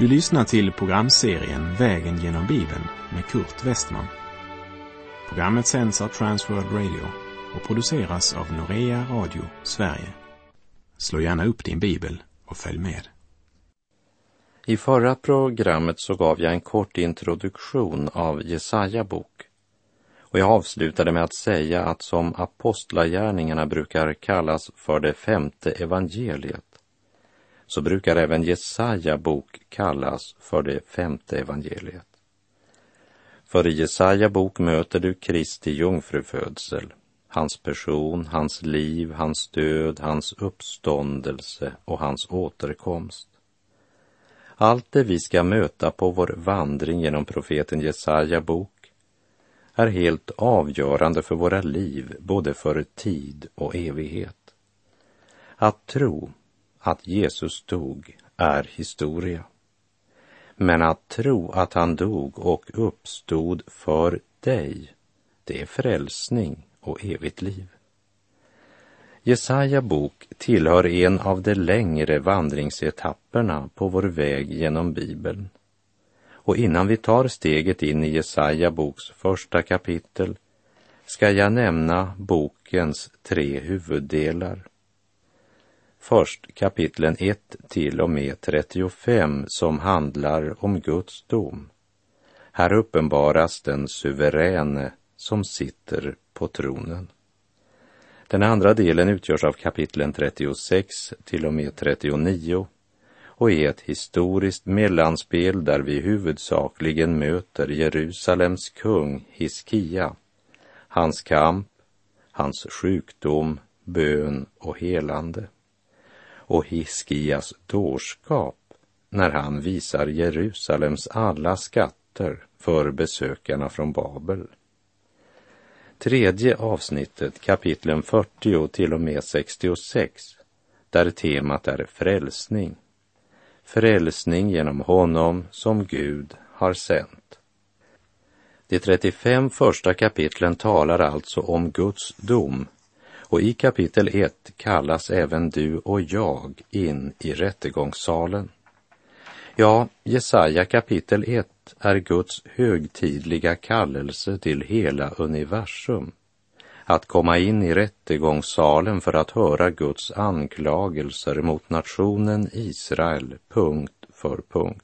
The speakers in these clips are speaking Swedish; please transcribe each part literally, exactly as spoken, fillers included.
Du lyssnar till programserien Vägen genom Bibeln med Kurt Westman. Programmet sänds av Transworld Radio och produceras av Norea Radio Sverige. Slå gärna upp din bibel och följ med. I förra programmet så gav jag en kort introduktion av Jesaja bok. Och jag avslutade med att säga att som apostlagärningarna brukar kallas för det femte evangeliet, så brukar även Jesaja bok kallas för det femte evangeliet. För i Jesaja bok möter du Kristi jungfrufödsel, hans person, hans liv, hans död, hans uppståndelse och hans återkomst. Allt det vi ska möta på vår vandring genom profeten Jesaja bok är helt avgörande för våra liv, både för tid och evighet. Att tro att Jesus dog är historia. Men att tro att han dog och uppstod för dig, det är frälsning och evigt liv. Jesaja bok tillhör en av de längre vandringsetapperna på vår väg genom Bibeln. Och innan vi tar steget in i Jesaja boks första kapitel ska jag nämna bokens tre huvuddelar. Först kapitlen ett till och med trettiofem som handlar om Guds dom. Här uppenbaras den suveräne som sitter på tronen. Den andra delen utgörs av kapitlen trettiosex till och med trettionio och är ett historiskt mellanspel där vi huvudsakligen möter Jerusalems kung Hiskia, hans kamp, hans sjukdom, bön och helande. Och Hiskias dårskap när han visar Jerusalems alla skatter för besökarna från Babel. Tredje avsnittet, kapitlen fyrtio till och med sextiosex, där temat är frälsning. Frälsning genom honom som Gud har sänt. De trettiofem första kapitlen talar alltså om Guds dom. Och i kapitel ett kallas även du och jag in i rättegångssalen. Ja, Jesaja kapitel ett är Guds högtidliga kallelse till hela universum. Att komma in i rättegångssalen för att höra Guds anklagelser mot nationen Israel, punkt för punkt.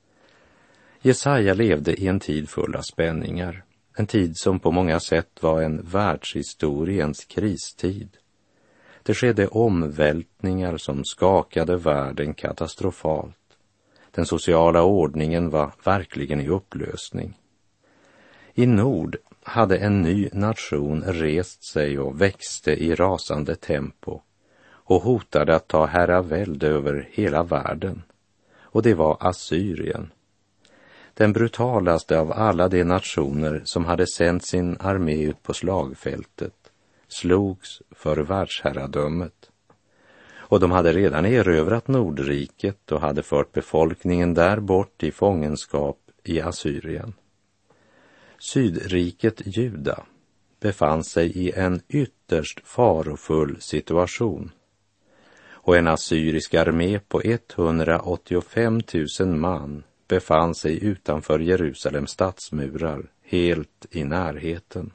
Jesaja levde i en tid full av spänningar. En tid som på många sätt var en världshistoriens kristid. Det skedde omvältningar som skakade världen katastrofalt. Den sociala ordningen var verkligen i upplösning. I nord hade en ny nation rest sig och växte i rasande tempo och hotade att ta herravälde över hela världen. Och det var Assyrien. Den brutalaste av alla de nationer som hade sänt sin armé ut på slagfältet slogs för världsherradömet. Och de hade redan erövrat Nordriket och hade fört befolkningen där bort i fångenskap i Assyrien. Sydriket Juda befann sig i en ytterst farofull situation. Och en assyrisk armé på etthundraåttiofem tusen man befann sig utanför Jerusalems stadsmurar, helt i närheten.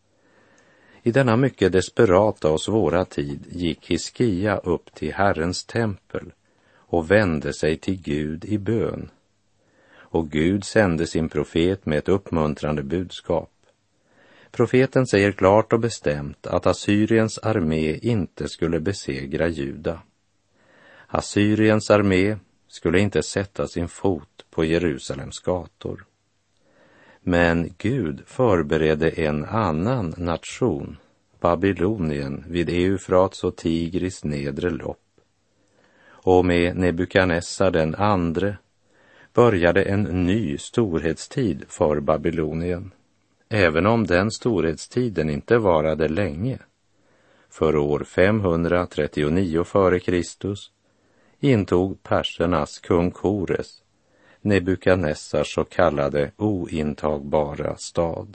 I denna mycket desperata och svåra tid gick Hiskia upp till Herrens tempel och vände sig till Gud i bön. Och Gud sände sin profet med ett uppmuntrande budskap. Profeten säger klart och bestämt att Assyriens armé inte skulle besegra Juda. Assyriens armé skulle inte sätta sin fot på Jerusalems gator. Men Gud förberedde en annan nation, Babylonien, vid Eufrats och Tigris nedre lopp. Och med Nebukadnessar den andre började en ny storhetstid för Babylonien, även om den storhetstiden inte varade länge. För år femhundratrettionio före Kristus intog persernas kung Kores Nebukadnessars så kallade ointagbara stad.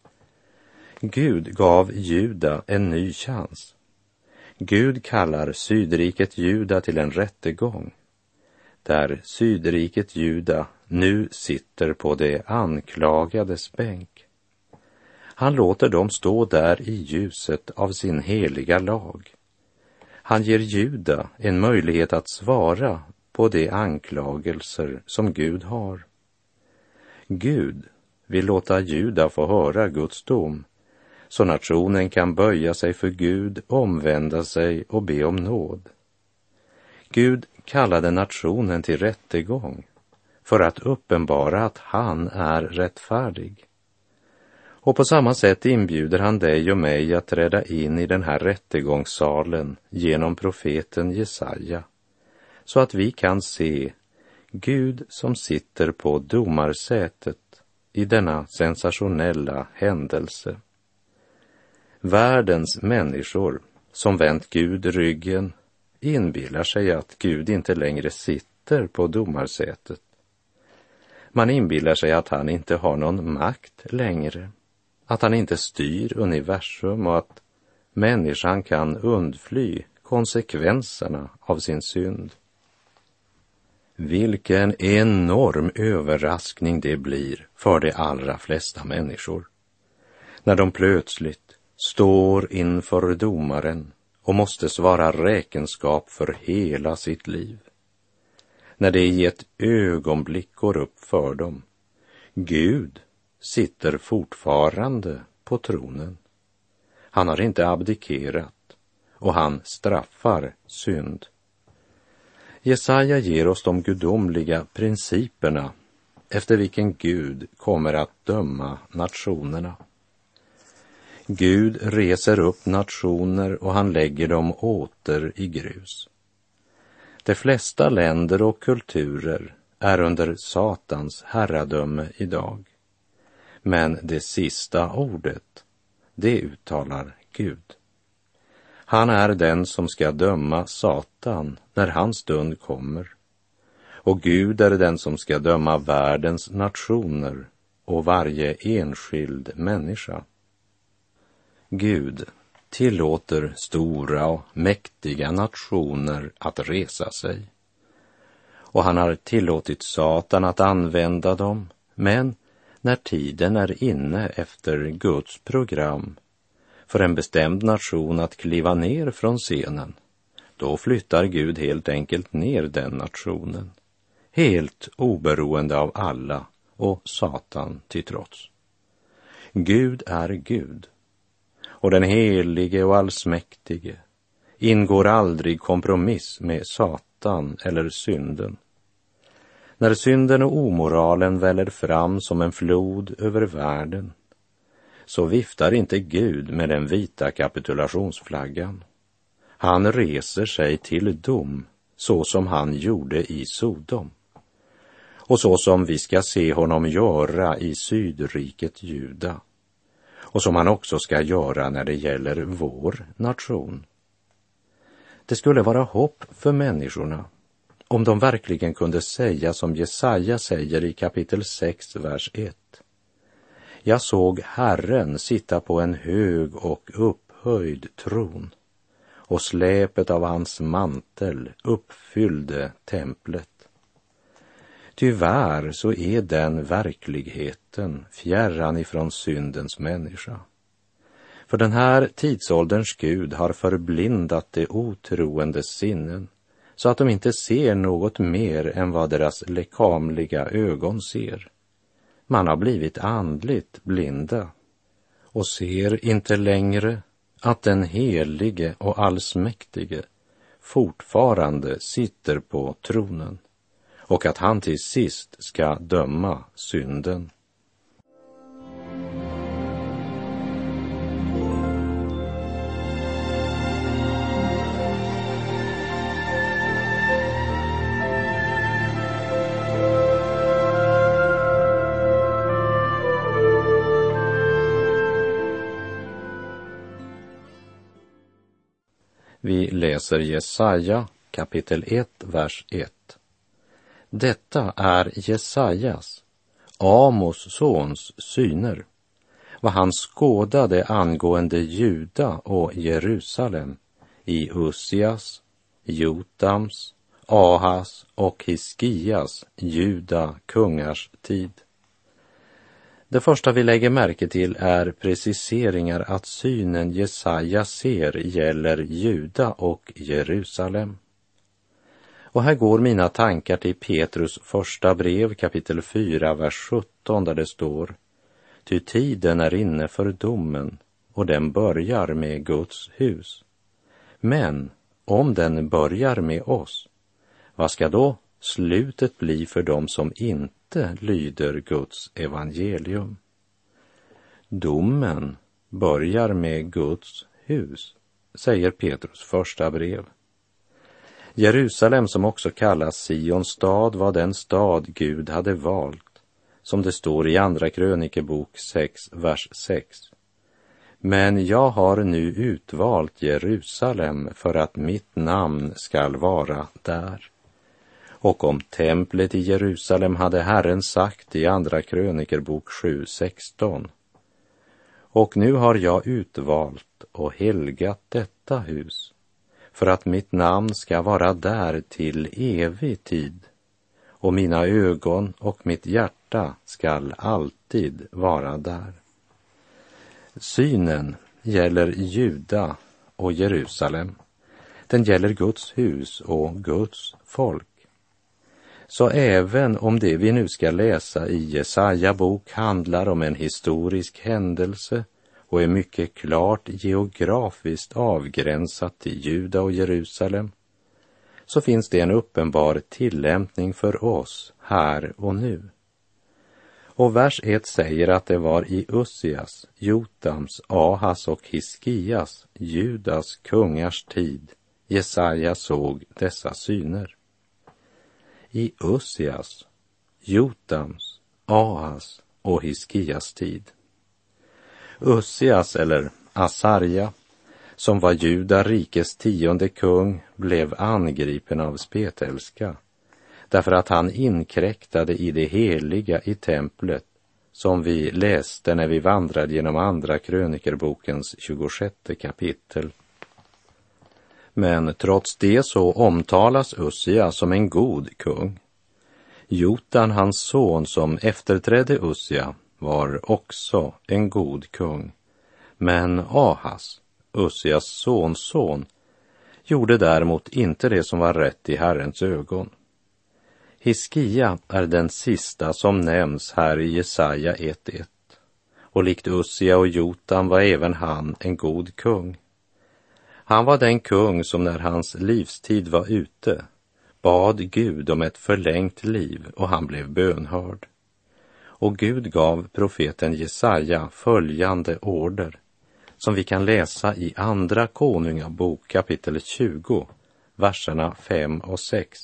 Gud gav Juda en ny chans. Gud kallar sydriket Juda till en rättegång. där sydriket Juda nu sitter på det anklagades bänk. Han låter dem stå där i ljuset av sin heliga lag. Han ger Juda en möjlighet att svara på de anklagelser som Gud har. Gud vill låta Juda få höra Guds dom, så nationen kan böja sig för Gud, omvända sig och be om nåd. Gud kallade nationen till rättegång för att uppenbara att han är rättfärdig. Och på samma sätt inbjuder han dig och mig att träda in i den här rättegångssalen genom profeten Jesaja, så att vi kan se Gud som sitter på domarsätet i denna sensationella händelse. Världens människor som vänt Gud ryggen inbillar sig att Gud inte längre sitter på domarsätet. Man inbillar sig att han inte har någon makt längre, att han inte styr universum och att människan kan undfly konsekvenserna av sin synd. Vilken enorm överraskning det blir för de allra flesta människor när de plötsligt står inför domaren och måste svara räkenskap för hela sitt liv. När det i ett ögonblick går upp för dem: Gud sitter fortfarande på tronen. Han har inte abdikerat och han straffar synd. Jesaja ger oss de gudomliga principerna efter vilken Gud kommer att döma nationerna. Gud reser upp nationer och han lägger dem åter i grus. De flesta länder och kulturer är under Satans herradöme idag. Men det sista ordet, det uttalar Gud. Han är den som ska döma Satan när hans stund kommer. Och Gud är den som ska döma världens nationer och varje enskild människa. Gud tillåter stora och mäktiga nationer att resa sig. Och han har tillåtit Satan att använda dem, men när tiden är inne efter Guds program för en bestämd nation att kliva ner från scenen, då flyttar Gud helt enkelt ner den nationen, helt oberoende av alla och Satan till trots. Gud är Gud, och den helige och allsmäktige ingår aldrig kompromiss med Satan eller synden. När synden och omoralen väller fram som en flod över världen, så viftar inte Gud med den vita kapitulationsflaggan. Han reser sig till dom, så som han gjorde i Sodom, och så som vi ska se honom göra i sydriket Juda, och som han också ska göra när det gäller vår nation. Det skulle vara hopp för människorna om de verkligen kunde säga som Jesaja säger i kapitel sex, vers ett. Jag såg Herren sitta på en hög och upphöjd tron, och släpet av hans mantel uppfyllde templet. Tyvärr så är den verkligheten fjärran ifrån syndens människa. För den här tidsålderns Gud har förblindat de otroendes sinnen, så att de inte ser något mer än vad deras lekamliga ögon ser. Man har blivit andligt blinda och ser inte längre att den helige och allsmäktige fortfarande sitter på tronen och att han till sist ska döma synden. Vi läser Jesaja kapitel ett, vers ett. Detta är Jesajas, Amos sons syner, vad han skådade angående Juda och Jerusalem i Ussias, Jotams, Ahas och Hiskias, Juda kungars tid. Det första vi lägger märke till är preciseringar att synen Jesaja ser gäller Juda och Jerusalem. Och här går mina tankar till Petrus första brev, kapitel fyra, vers sjutton, där det står: Ty tiden är inne för domen, och den börjar med Guds hus. Men om den börjar med oss, vad ska då slutet bli för dem som inte lyder Guds evangelium? Domen börjar med Guds hus, säger Petrus första brev. Jerusalem, som också kallas Sions stad, var den stad Gud hade valt, som det står i andra krönikebok sex, vers sex. Men jag har nu utvalt Jerusalem för att mitt namn skall vara där. Och om templet i Jerusalem hade Herren sagt i andra krönikerbok sju, sexton. Och nu har jag utvalt och helgat detta hus, för att mitt namn ska vara där till evig tid, och mina ögon och mitt hjärta skall alltid vara där. Synen gäller Juda och Jerusalem. Den gäller Guds hus och Guds folk. Så även om det vi nu ska läsa i Jesaja bok handlar om en historisk händelse och är mycket klart geografiskt avgränsat till Juda och Jerusalem, så finns det en uppenbar tillämpning för oss här och nu. Och vers ett säger att det var i Ussias, Jotams, Ahas och Hiskias, Judas kungars tid, Jesaja såg dessa syner. I Ussias, Jotams, Ahas och Hiskias tid. Ussias, eller Asarja, som var Juda rikes tionde kung, blev angripen av spetälska, därför att han inkräktade i det heliga i templet, som vi läste när vi vandrade genom andra krönikerbokens tjugosjätte kapitel. Men trots det så omtalas Ussia som en god kung. Jotan, hans son som efterträdde Ussia, var också en god kung. Men Ahas, Ussias sonson, gjorde däremot inte det som var rätt i Herrens ögon. Hiskia är den sista som nämns här i Jesaja ett ett. Och likt Ussia och Jotam var även han en god kung. Han var den kung som när hans livstid var ute bad Gud om ett förlängt liv, och han blev bönhörd. Och Gud gav profeten Jesaja följande order, som vi kan läsa i andra konungabok kapitel tjugo, verserna fem och sex.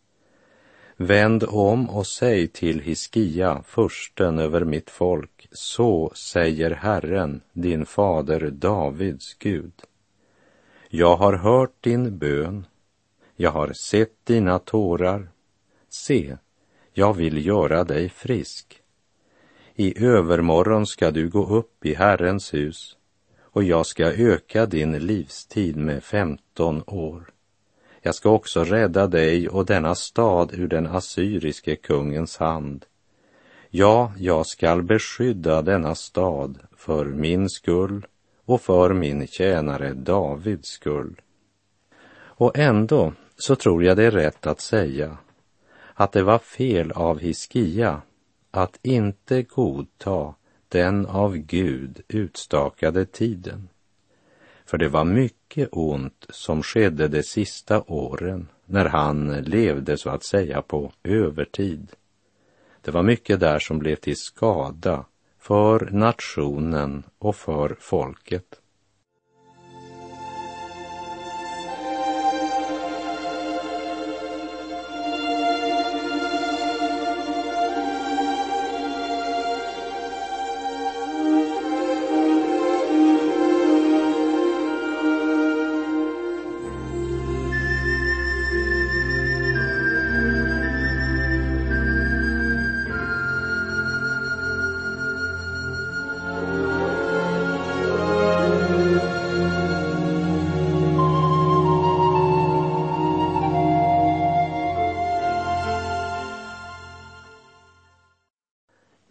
Vänd om och säg till Hiskia, fursten över mitt folk, så säger Herren, din fader Davids Gud. Jag har hört din bön, jag har sett dina tårar. Se, jag vill göra dig frisk. I övermorgon ska du gå upp i Herrens hus, och jag ska öka din livstid med femton år. Jag ska också rädda dig och denna stad ur den assyriske kungens hand. Ja, jag skall beskydda denna stad för min skull och för min tjänare Davids skull. Och ändå så tror jag det är rätt att säga att det var fel av Hiskia att inte godta den av Gud utstakade tiden. För det var mycket ont som skedde de sista åren när han levde så att säga på övertid. Det var mycket där som blev till skada för nationen och för folket.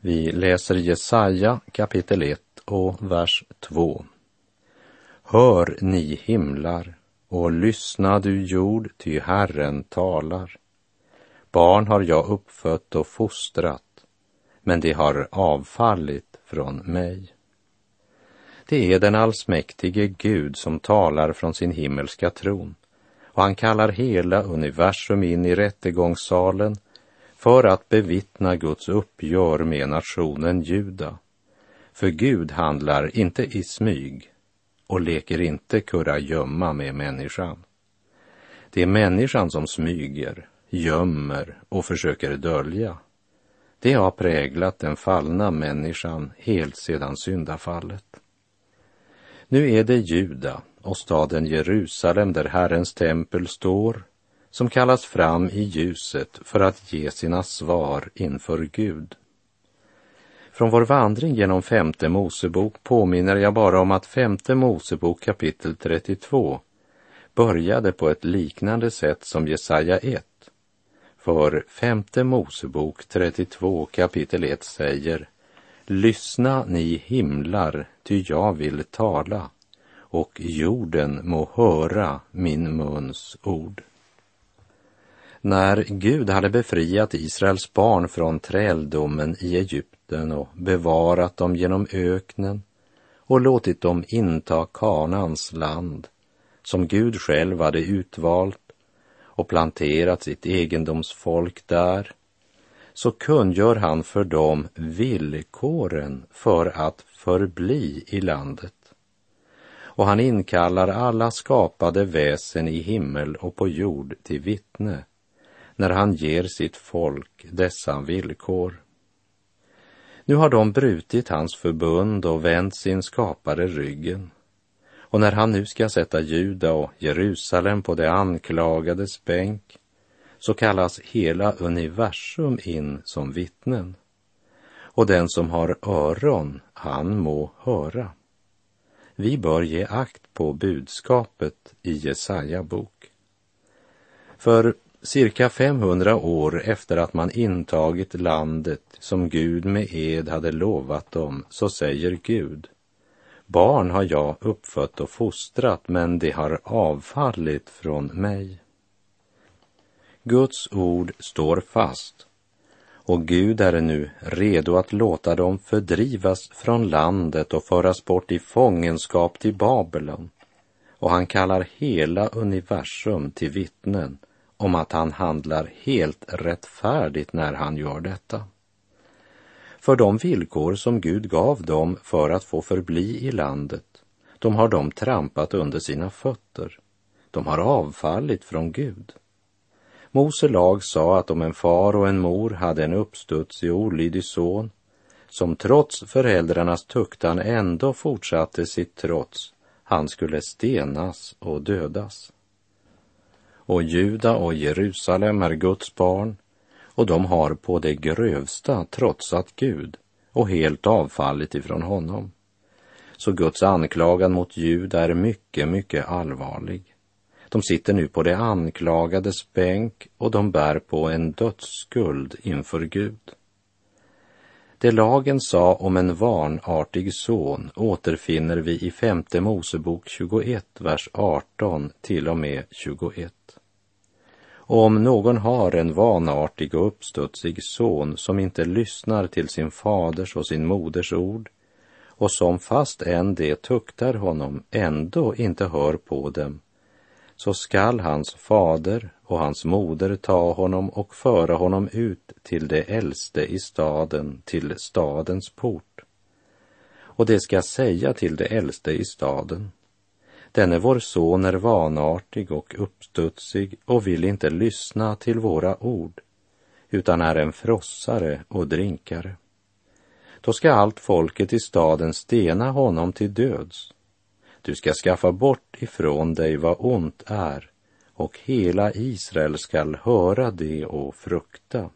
Vi läser Jesaja kapitel ett och vers två. Hör ni himlar och lyssna du jord, ty Herren talar. Barn har jag uppfött och fostrat, men de har avfallit från mig. Det är den allsmäktige Gud som talar från sin himmelska tron, och han kallar hela universum in i rättegångssalen för att bevittna Guds uppgör med nationen Juda. För Gud handlar inte i smyg och leker inte kurragömma med människan. Det är människan som smyger, gömmer och försöker dölja. Det har präglat den fallna människan helt sedan syndafallet. Nu är det Juda och staden Jerusalem där Herrens tempel står, som kallas fram i ljuset för att ge sina svar inför Gud. Från vår vandring genom femte Mosebok påminner jag bara om att femte Mosebok kapitel trettiotvå började på ett liknande sätt som Jesaja ett. För femte Mosebok trettiotvå kapitel ett säger: Lyssna ni himlar, ty jag vill tala, och jorden må höra min muns ord. När Gud hade befriat Israels barn från träldomen i Egypten och bevarat dem genom öknen och låtit dem inta Kanaans land, som Gud själv hade utvalt och planterat sitt egendomsfolk där, så kungör han för dem villkoren för att förbli i landet. Och han inkallar alla skapade väsen i himmel och på jord till vittne, när han ger sitt folk dessa villkor. Nu har de brutit hans förbund och vänt sin skapare ryggen. Och när han nu ska sätta Juda och Jerusalem på det anklagades bänk, så kallas hela universum in som vittnen. Och den som har öron, han må höra. Vi bör ge akt på budskapet i Jesaja bok. För cirka femhundra år efter att man intagit landet som Gud med ed hade lovat dem, så säger Gud: Barn har jag uppfött och fostrat, men de har avfallit från mig. Guds ord står fast, och Gud är nu redo att låta dem fördrivas från landet och föras bort i fångenskap till Babylon. Och han kallar hela universum till vittnen om att han handlar helt rättfärdigt när han gör detta. För de villkor som Gud gav dem för att få förbli i landet, de har de trampat under sina fötter. De har avfallit från Gud. Mose lag sa att om en far och en mor hade en uppstudsig och olydig son, som trots föräldrarnas tuktan ändå fortsatte sitt trots, han skulle stenas och dödas. Och Juda och Jerusalem är Guds barn, och de har på det grövsta trotsat Gud och helt avfallit ifrån honom. Så Guds anklagan mot Juda är mycket, mycket allvarlig. De sitter nu på det anklagades bänk och de bär på en dödsskuld inför Gud. Det lagen sa om en vanartig son återfinner vi i femte Mosebok tjugoett, vers arton till och med tjugoett. Och om någon har en vanartig och uppstudsig son som inte lyssnar till sin faders och sin moders ord, och som fast än det tuktar honom ändå inte hör på dem, så skall hans fader och hans moder ta honom och föra honom ut till det äldste i staden, till stadens port. Och det ska säga till det äldste i staden: denne vår son är vanartig och uppstudsig och vill inte lyssna till våra ord, utan är en frossare och drinkare. Då ska allt folket i staden stena honom till döds. Du ska skaffa bort ifrån dig vad ont är, och hela Israel skall höra det och frukta.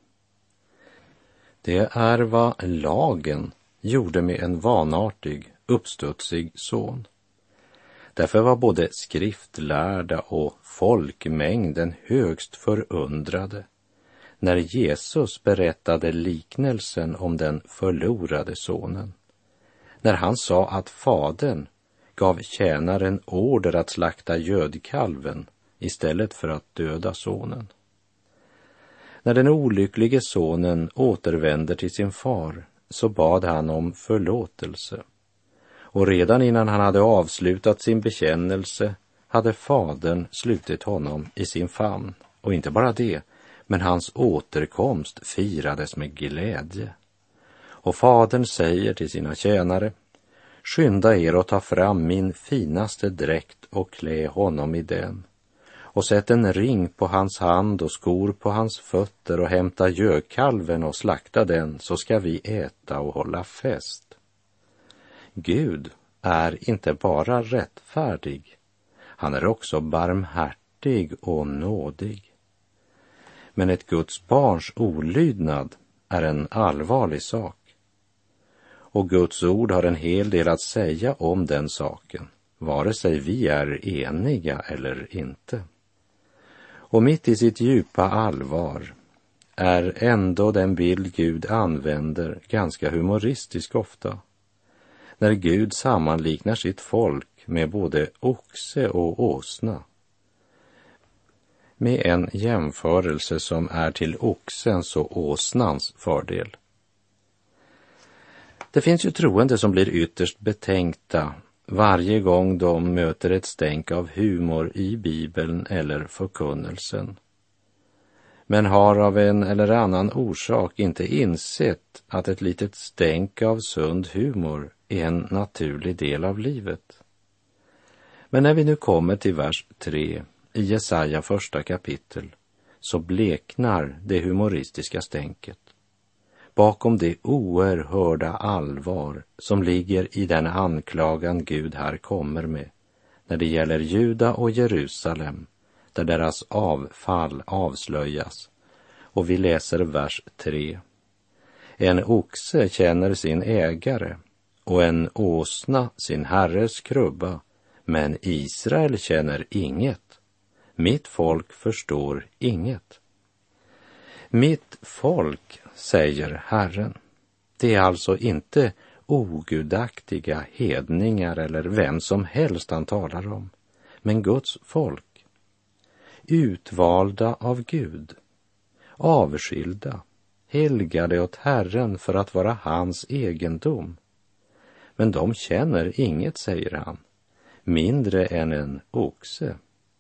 Det är vad lagen gjorde med en vanartig, uppstudsig son. Därför var både skriftlärda och folkmängden högst förundrade när Jesus berättade liknelsen om den förlorade sonen. När han sa att fadern gav tjänaren order att slakta gödkalven istället för att döda sonen. När den olycklige sonen återvänder till sin far så bad han om förlåtelse. Och redan innan han hade avslutat sin bekännelse hade fadern slutit honom i sin famn. Och inte bara det, men hans återkomst firades med glädje. Och fadern säger till sina tjänare: skynda er och ta fram min finaste dräkt och klä honom i den. Och sätt en ring på hans hand och skor på hans fötter och hämta gödkalven och slakta den, så ska vi äta och hålla fest. Gud är inte bara rättfärdig, han är också barmhärtig och nådig. Men ett Guds barns olydnad är en allvarlig sak. Och Guds ord har en hel del att säga om den saken, vare sig vi är eniga eller inte. Och mitt i sitt djupa allvar är ändå den bild Gud använder ganska humoristisk ofta. När Gud sammanliknar sitt folk med både oxe och åsna. Med en jämförelse som är till oxens och åsnans fördel. Det finns ju troende som blir ytterst betänkta varje gång de möter ett stänk av humor i Bibeln eller förkunnelsen. Men har av en eller annan orsak inte insett att ett litet stänk av sund humor är en naturlig del av livet. Men när vi nu kommer till vers tre i Jesaja första kapitel så bleknar det humoristiska stänket. Bakom det oerhörda allvar som ligger i den anklagan Gud här kommer med när det gäller Juda och Jerusalem, där deras avfall avslöjas. Och vi läser vers tre. En oxe känner sin ägare och en åsna sin herres krubba, men Israel känner inget. Mitt folk förstår inget. Mitt folk, säger Herren. Det är alltså inte ogudaktiga hedningar eller vem som helst han talar om, men Guds folk. Utvalda av Gud, avskilda, helgade åt Herren för att vara hans egendom. Men de känner inget, säger han, mindre än en oxe.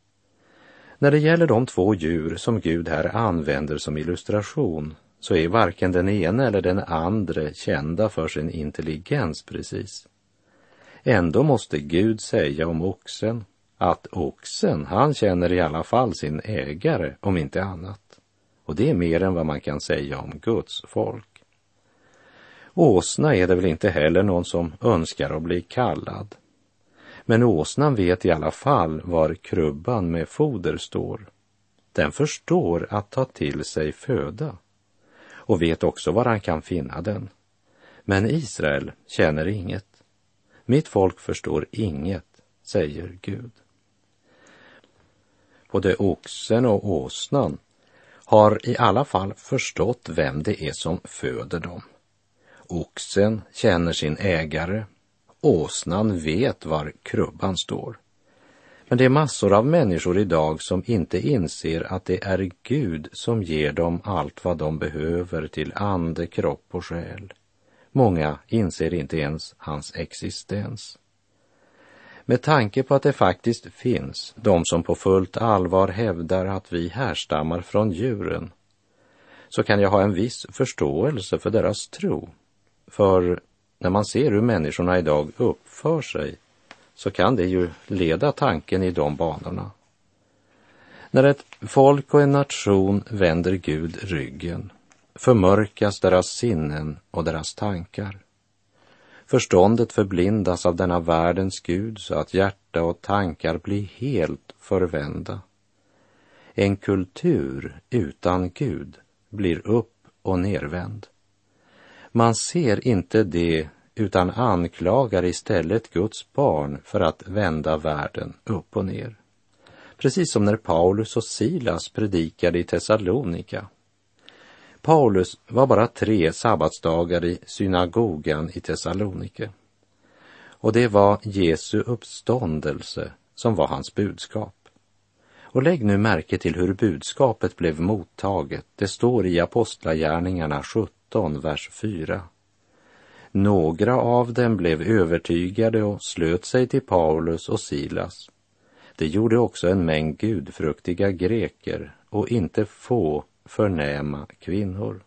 När det gäller de två djur som Gud här använder som illustration så är varken den ena eller den andra kända för sin intelligens precis. Ändå måste Gud säga om oxen att oxen, han känner i alla fall sin ägare om inte annat. Och det är mer än vad man kan säga om Guds folk. Åsna är det väl inte heller någon som önskar att bli kallad. Men åsnan vet i alla fall var krubban med foder står. Den förstår att ta till sig föda och vet också var han kan finna den. Men Israel känner inget. Mitt folk förstår inget, säger Gud. Både oxen och åsnan har i alla fall förstått vem det är som föder dem. Oxen känner sin ägare. Åsnan vet var krubban står. Men det är massor av människor idag som inte inser att det är Gud som ger dem allt vad de behöver till ande, kropp och själ. Många inser inte ens hans existens. Med tanke på att det faktiskt finns de som på fullt allvar hävdar att vi härstammar från djuren, så kan jag ha en viss förståelse för deras tro. För när man ser hur människorna idag uppför sig så kan det ju leda tanken i de banorna. När ett folk och en nation vänder Gud ryggen förmörkas deras sinnen och deras tankar. Förståndet förblindas av denna världens Gud så att hjärta och tankar blir helt förvända. En kultur utan Gud blir upp och nervänd. Man ser inte det utan anklagar istället Guds barn för att vända världen upp och ner. Precis som när Paulus och Silas predikade i Thessalonika. Paulus var bara tre sabbatsdagar i synagogan i Thessalonike. Och det var Jesu uppståndelse som var hans budskap. Och lägg nu märke till hur budskapet blev mottaget. Det står i Apostlagärningarna sjutton, vers fyra. Några av dem blev övertygade och slöt sig till Paulus och Silas. Det gjorde också en mängd gudfruktiga greker och inte få förnäma kvinnor.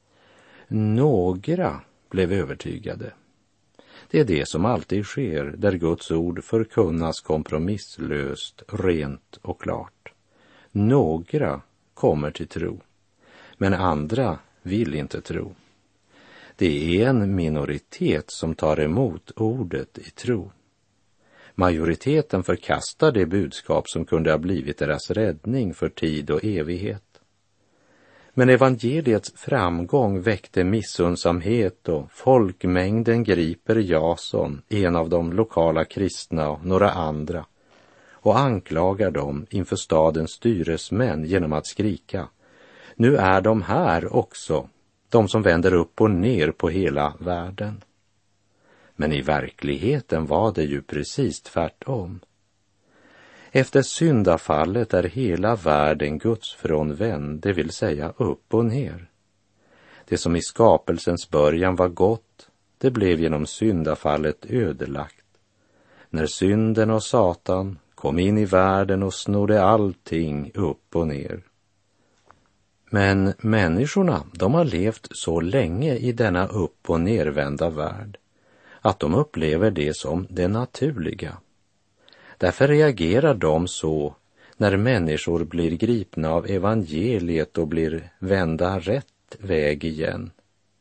Några blev övertygade. Det är det som alltid sker där Guds ord förkunnas kompromisslöst, rent och klart. Några kommer till tro, men andra vill inte tro. Det är en minoritet som tar emot ordet i tro. Majoriteten förkastar det budskap som kunde ha blivit deras räddning för tid och evighet. Men evangeliets framgång väckte missunnsamhet och folkmängden griper Jason, en av de lokala kristna och några andra, och anklagar dem inför stadens styresmän genom att skrika: nu är de här också, de som vänder upp och ner på hela världen. Men i verkligheten var det ju precis tvärtom. Efter syndafallet är hela världen gudsfrånvänd, det vill säga upp och ner. Det som i skapelsens början var gott, det blev genom syndafallet ödelagt. När synden och Satan kom in i världen och snodde allting upp och ner. Men människorna, de har levt så länge i denna upp- och nervända värld att de upplever det som det naturliga. Därför reagerar de så när människor blir gripna av evangeliet och blir vända rätt väg igen.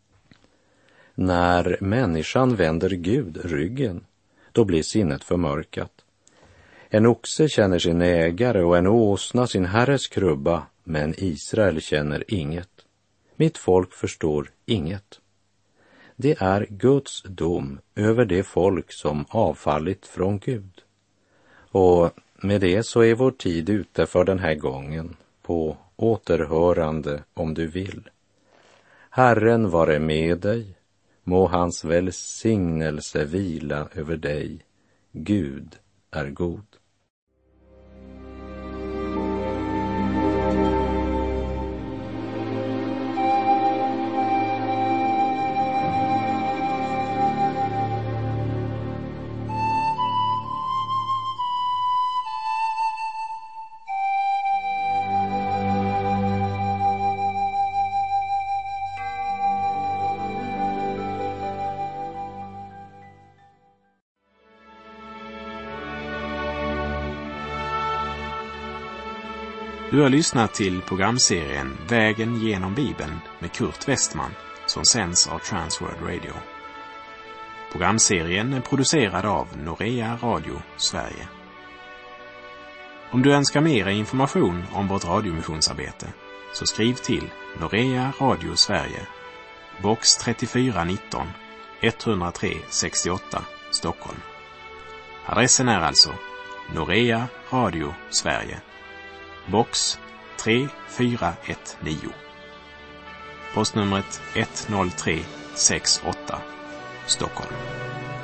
När människan vänder Gud ryggen, då blir sinnet förmörkat. En oxe känner sin ägare och en åsna sin herres krubba, men Israel känner inget. Mitt folk förstår inget. Det är Guds dom över det folk som avfallit från Gud. Och med det så är vår tid ute för den här gången, på återhörande om du vill. Herren vare med dig, må hans välsignelse vila över dig. Gud är god. Du har lyssnat till programserien Vägen genom Bibeln med Kurt Westman som sänds av Transworld Radio. Programserien är producerad av Norea Radio Sverige. Om du önskar mer information om vårt radiomissionsarbete så skriv till Norea Radio Sverige, box trettiofyra nitton, etthundratre sextioåtta, Stockholm. Adressen är alltså Norea Radio Sverige, box tre fyra ett nio. Postnumret ett noll tre sex åtta, Stockholm.